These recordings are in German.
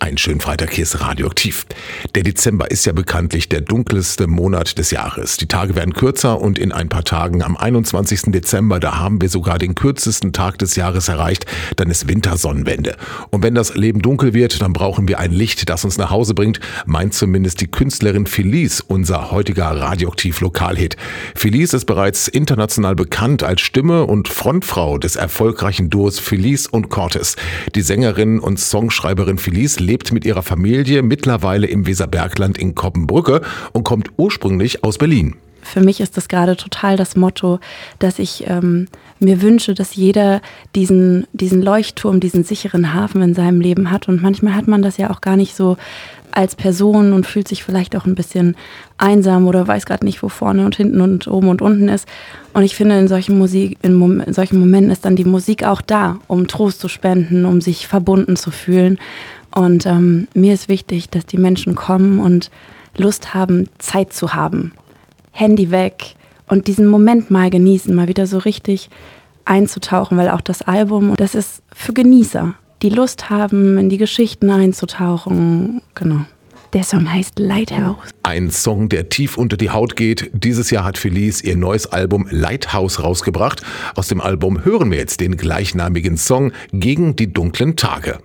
Einen schönen Freitag, hier ist Radioaktiv. Der Dezember ist ja bekanntlich der dunkelste Monat des Jahres. Die Tage werden kürzer und in ein paar Tagen, am 21. Dezember, da haben wir sogar den kürzesten Tag des Jahres erreicht. Dann ist Wintersonnenwende. Und wenn das Leben dunkel wird, dann brauchen wir ein Licht, das uns nach Hause bringt, meint zumindest die Künstlerin Felice, unser heutiger Radioaktiv-Lokalhit. Felice ist bereits international bekannt als Stimme und Frontfrau des erfolgreichen Duos Felice und Cortez. Die Sängerin und Songschreiberin Felice lebt mit ihrer Familie mittlerweile im Weserbergland in Coppenbrücke und kommt ursprünglich aus Berlin. Für mich ist das gerade total das Motto, dass ich mir wünsche, dass jeder diesen Leuchtturm, diesen sicheren Hafen in seinem Leben hat. Und manchmal hat man das ja auch gar nicht so als Person und fühlt sich vielleicht auch ein bisschen einsam oder weiß gerade nicht, wo vorne und hinten und oben und unten ist. Und ich finde, in solchen Momenten ist dann die Musik auch da, um Trost zu spenden, um sich verbunden zu fühlen. Und mir ist wichtig, dass die Menschen kommen und Lust haben, Zeit zu haben. Handy weg und diesen Moment mal genießen, mal wieder so richtig einzutauchen, weil auch das Album, das ist für Genießer, die Lust haben, in die Geschichten einzutauchen. Genau. Der Song heißt Lighthouse. Ein Song, der tief unter die Haut geht. Dieses Jahr hat Felice ihr neues Album Lighthouse rausgebracht. Aus dem Album hören wir jetzt den gleichnamigen Song Gegen die dunklen Tage.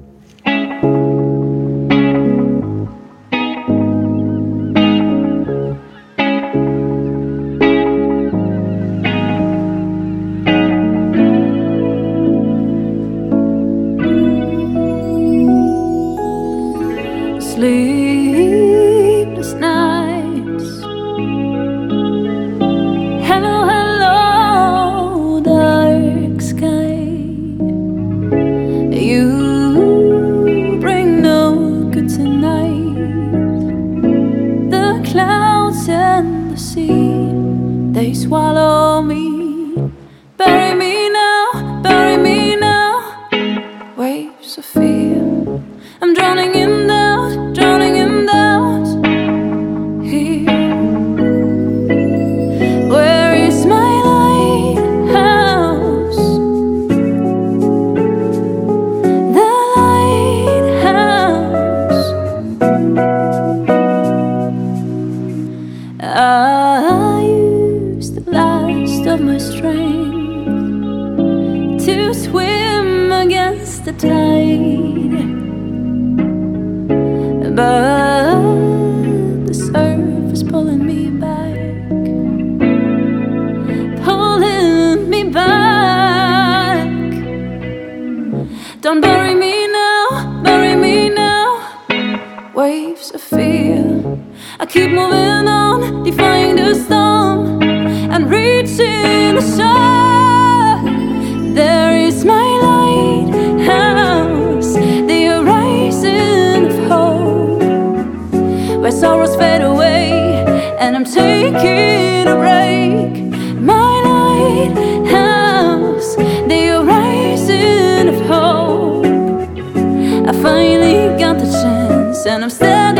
Sleepless nights. Hello, hello, dark sky. You bring no good tonight. The clouds and the sea, they swallow me. Bury me now, bury me now. Waves of fear, I'm drowning in doubt, drowning in doubt. Here, where is my lighthouse? The lighthouse. I used the last of my strength to swim against the tide. But the surf is pulling me back, pulling me back. Don't bury me now, bury me now. Waves of fear, I keep moving on, defying the storm and reaching the shore. There is my lighthouse, the horizon of hope, where sorrows fade away, and I'm taking a break. My lighthouse, the horizon of hope. I finally got the chance, and I'm standing